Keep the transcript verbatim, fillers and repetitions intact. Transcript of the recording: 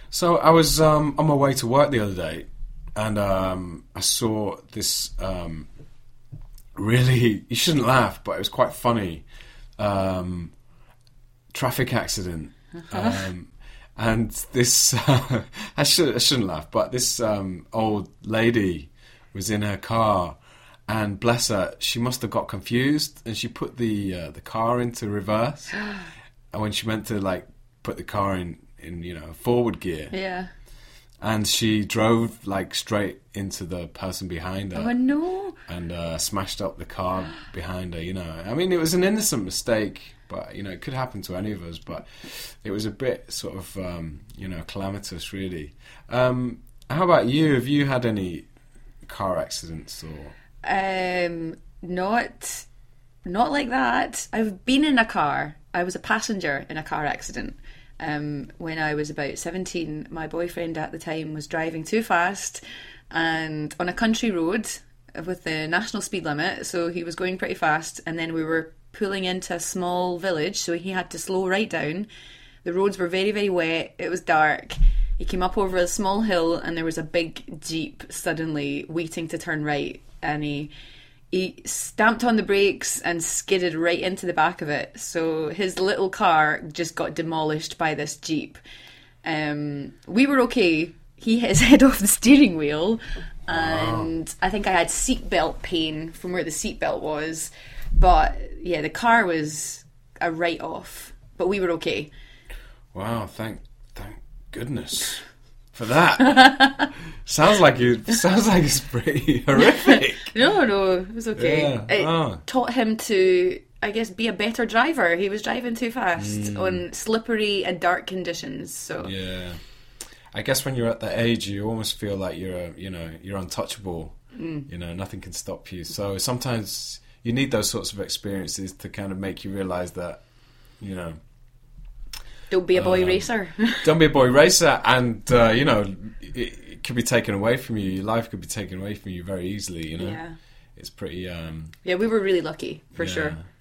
So I was um, on my way to work the other day, and um, I saw this um, really, you shouldn't laugh, but it was quite funny, um, traffic accident. Um, and this, uh, I, should, I shouldn't laugh, but this um, old lady was in her car, and bless her, she must have got confused, and she put the uh, the car into reverse, and when she meant to like put the car in, in you know forward gear, Yeah. and she drove like straight into the person behind her. Oh no! And uh, smashed up the car behind her. You know, I mean, it was an innocent mistake, but you know, it could happen to any of us. But it was a bit sort of um, you know calamitous, really. Um, how about you? Have you had any car accidents or? Um, not, not like that. I've been in a car. I was a passenger in a car accident. Um, when I was about seventeen, my boyfriend at the time was driving too fast and on a country road with the national speed limit, so he was going pretty fast, and then we were pulling into a small village, so he had to slow right down. The roads were very, very wet. It was dark. He came up over a small hill, and there was a big Jeep suddenly waiting to turn right, and he he stamped on the brakes and skidded right into the back of it. So his little car just got demolished by this Jeep. Um, we were okay. He hit his head off the steering wheel, and wow. I think I had seatbelt pain from where the seatbelt was. But yeah, the car was a write-off, but we were okay. Wow, thank thank goodness for that. sounds like you. Sounds like it's pretty horrific. no, no, it was okay. Yeah. It Oh. taught him to, I guess, be a better driver. He was driving too fast Mm. on slippery and dark conditions. So Yeah, I guess when you're at that age, you almost feel like you're, a, you know, you're untouchable. Mm. You know, nothing can stop you. So sometimes you need those sorts of experiences to kind of make you realise that, you know. Don't be a boy Um, racer. Don't be a boy racer, and uh, you know it, it could be taken away from you. Your life could be taken away from you very easily. You know, Yeah. it's pretty. Um, Yeah, we were really lucky, for yeah, sure.